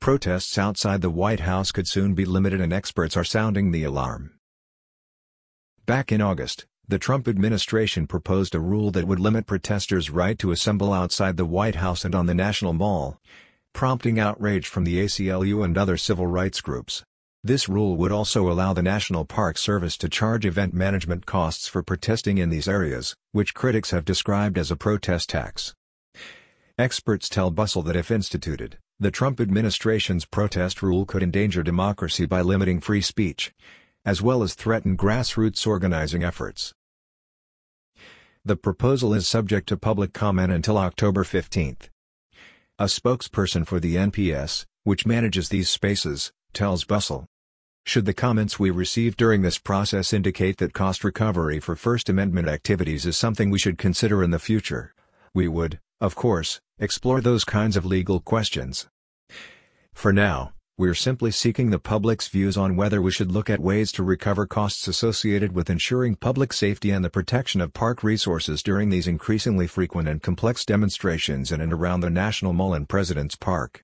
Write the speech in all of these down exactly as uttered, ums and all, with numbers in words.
Protests outside the White House could soon be limited and experts are sounding the alarm. Back in August, the Trump administration proposed a rule that would limit protesters' right to assemble outside the White House and on the National Mall, prompting outrage from the A C L U and other civil rights groups. This rule would also allow the National Park Service to charge event management costs for protesting in these areas, which critics have described as a protest tax. Experts tell Bustle that if instituted, the Trump administration's protest rule could endanger democracy by limiting free speech, as well as threaten grassroots organizing efforts. The proposal is subject to public comment until October fifteenth. A spokesperson for the N P S, which manages these spaces, tells Bustle. Should the comments we receive during this process indicate that cost recovery for First Amendment activities is something we should consider in the future, we would, of course, explore those kinds of legal questions. For now, we're simply seeking the public's views on whether we should look at ways to recover costs associated with ensuring public safety and the protection of park resources during these increasingly frequent and complex demonstrations in and around the National Mall and President's Park.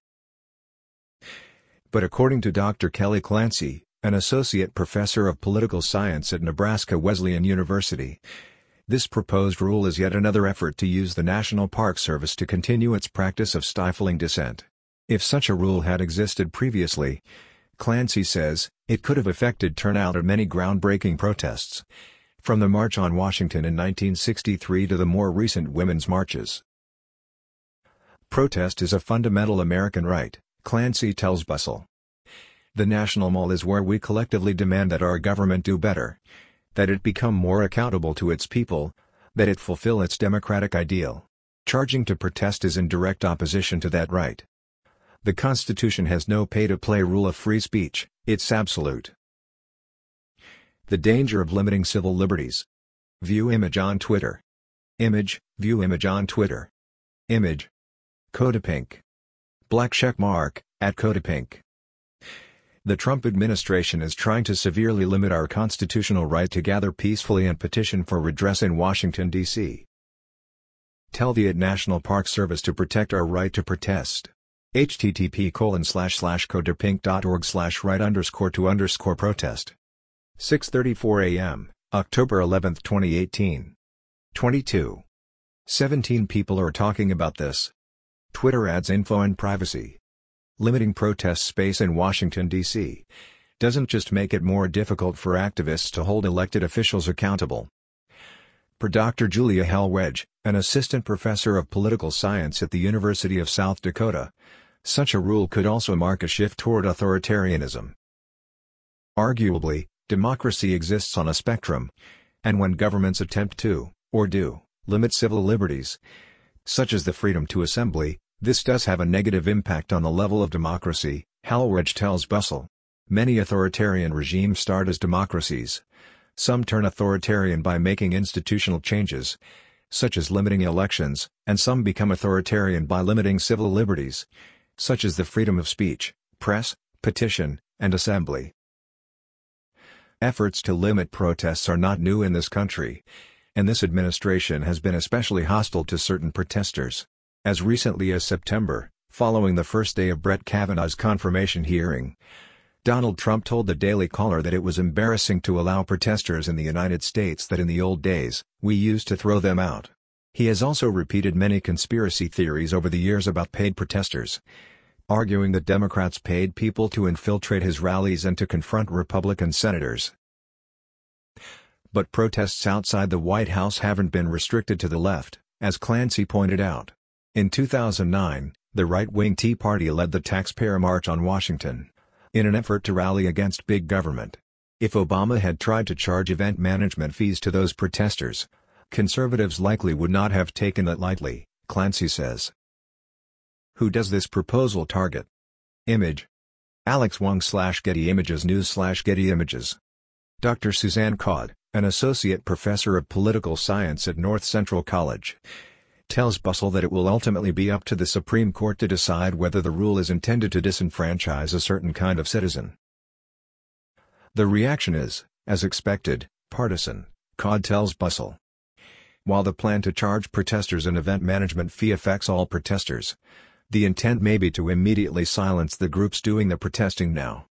But according to Doctor Kelly Clancy, an associate professor of political science at Nebraska Wesleyan University, this proposed rule is yet another effort to use the National Park Service to continue its practice of stifling dissent. If such a rule had existed previously, Clancy says, it could have affected turnout at many groundbreaking protests, from the March on Washington in nineteen sixty-three to the more recent women's marches. Protest is a fundamental American right, Clancy tells Bustle. The National Mall is where we collectively demand that our government do better, that it become more accountable to its people, that it fulfill its democratic ideal. Charging to protest is in direct opposition to that right. The Constitution has no pay-to-play rule of free speech, it's absolute. The danger of limiting civil liberties. View image on Twitter. Image, view image on Twitter. Image. Codapink. Black check mark, at Codapink. The Trump administration is trying to severely limit our constitutional right to gather peacefully and petition for redress in Washington, D C Tell the National Park Service to protect our right to protest. http colon slash slash codapink.org slash right underscore to underscore protest. six thirty-four a m, October eleventh twenty eighteen. twenty-two. seventeen people are talking about this. Twitter adds info and privacy. Limiting protest space in Washington, D C doesn't just make it more difficult for activists to hold elected officials accountable. Per Doctor Julia Hellwedge, an assistant professor of political science at the University of South Dakota, such a rule could also mark a shift toward authoritarianism. Arguably, democracy exists on a spectrum, and when governments attempt to, or do, limit civil liberties, such as the freedom to assembly, this does have a negative impact on the level of democracy, Hellwedge tells Bustle. Many authoritarian regimes start as democracies. Some turn authoritarian by making institutional changes, such as limiting elections, and some become authoritarian by limiting civil liberties, such as the freedom of speech, press, petition, and assembly. Efforts to limit protests are not new in this country, and this administration has been especially hostile to certain protesters. As recently as September, following the first day of Brett Kavanaugh's confirmation hearing, Donald Trump told the Daily Caller that it was embarrassing to allow protesters in the United States that in the old days, we used to throw them out. He has also repeated many conspiracy theories over the years about paid protesters, arguing that Democrats paid people to infiltrate his rallies and to confront Republican senators. But protests outside the White House haven't been restricted to the left, as Clancy pointed out. In two thousand nine, the right-wing Tea Party led the Taxpayer March on Washington, in an effort to rally against big government. If Obama had tried to charge event management fees to those protesters, conservatives likely would not have taken it lightly, Clancy says. Who does this proposal target? Image. Alex Wong slash Getty Images News slash Getty Images. Doctor Suzanne Codd, an associate professor of political science at North Central College, tells Bustle that it will ultimately be up to the Supreme Court to decide whether the rule is intended to disenfranchise a certain kind of citizen. The reaction is, as expected, partisan, Codd tells Bustle. While the plan to charge protesters an event management fee affects all protesters, The intent may be to immediately silence the groups doing the protesting now.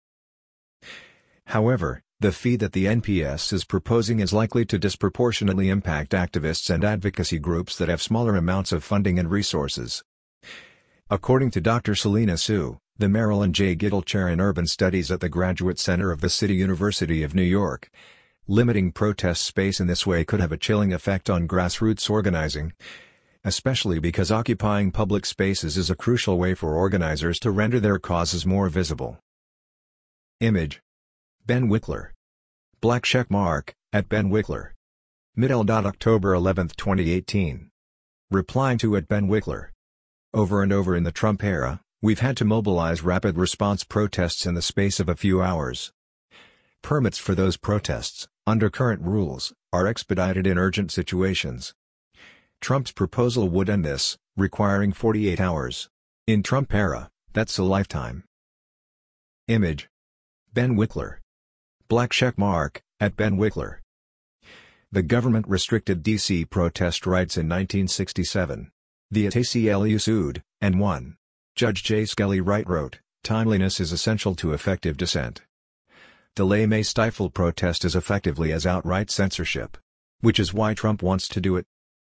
However, the fee that the N P S is proposing is likely to disproportionately impact activists and advocacy groups that have smaller amounts of funding and resources. According to Doctor Selena Su, the Marilyn J. Gittel Chair in Urban Studies at the Graduate Center of the City University of New York, limiting protest space in this way could have a chilling effect on grassroots organizing, especially because occupying public spaces is a crucial way for organizers to render their causes more visible. Image: Ben Wickler. Black check mark, at Ben Wickler. Middle. October eleventh twenty eighteen. Replying to at Ben Wickler. Over and over in the Trump era, we've had to mobilize rapid response protests in the space of a few hours. Permits for those protests, under current rules, are expedited in urgent situations. Trump's proposal would end this, requiring forty-eight hours. In Trump era, that's a lifetime. Image: Ben Wickler. Black check mark, at Ben Wickler. The government restricted D C protest rights in nineteen sixty-seven. The A C L U sued, and won. Judge J. Skelly Wright wrote, "Timeliness is essential to effective dissent. Delay may stifle protest as effectively as outright censorship. Which is why Trump wants to do it."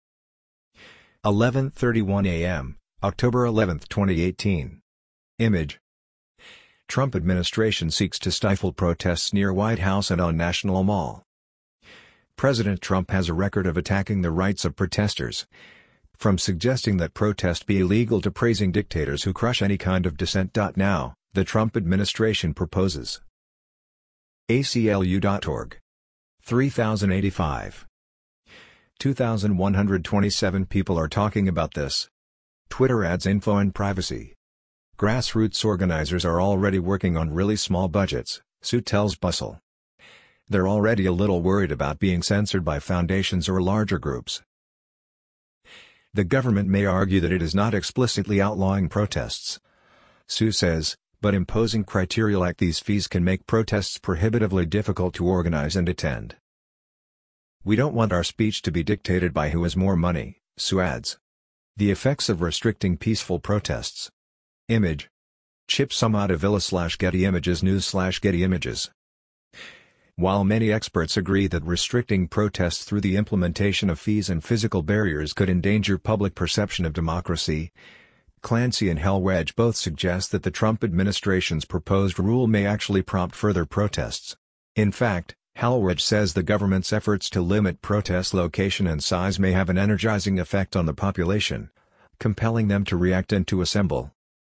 eleven thirty-one a m, October eleventh twenty eighteen. Image: Trump administration seeks to stifle protests near White House and on National Mall. President Trump has a record of attacking the rights of protesters, from suggesting that protest be illegal to praising dictators who crush any kind of dissent. Now, the Trump administration proposes A C L U dot org. three thousand eighty-five. two thousand one hundred twenty-seven people are talking about this. Twitter adds info and privacy. Grassroots organizers are already working on really small budgets, Su tells Bustle. They're already a little worried about being censored by foundations or larger groups. The government may argue that it is not explicitly outlawing protests, Su says, but imposing criteria like these fees can make protests prohibitively difficult to organize and attend. We don't want our speech to be dictated by who has more money, Su adds. The effects of restricting peaceful protests. Image: Chip Somatavilla slash Getty Images News slash Getty Images. While many experts agree that restricting protests through the implementation of fees and physical barriers could endanger public perception of democracy, Clancy and Hellwedge both suggest that the Trump administration's proposed rule may actually prompt further protests. In fact, Hellwedge says the government's efforts to limit protest location and size may have an energizing effect on the population, compelling them to react and to assemble.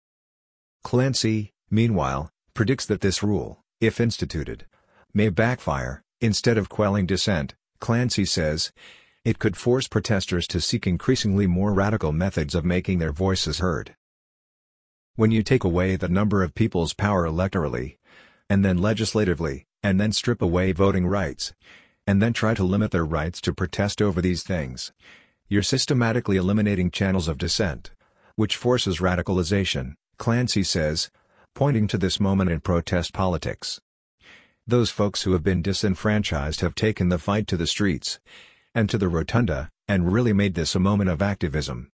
Clancy, meanwhile, predicts that this rule, if instituted, may backfire. Instead of quelling dissent, Clancy says, it could force protesters to seek increasingly more radical methods of making their voices heard. When you take away the number of people's power electorally, and then legislatively, and then strip away voting rights, and then try to limit their rights to protest over these things, you're systematically eliminating channels of dissent, which forces radicalization, Clancy says, pointing to this moment in protest politics. Those folks who have been disenfranchised have taken the fight to the streets and to the rotunda, and really made this a moment of activism.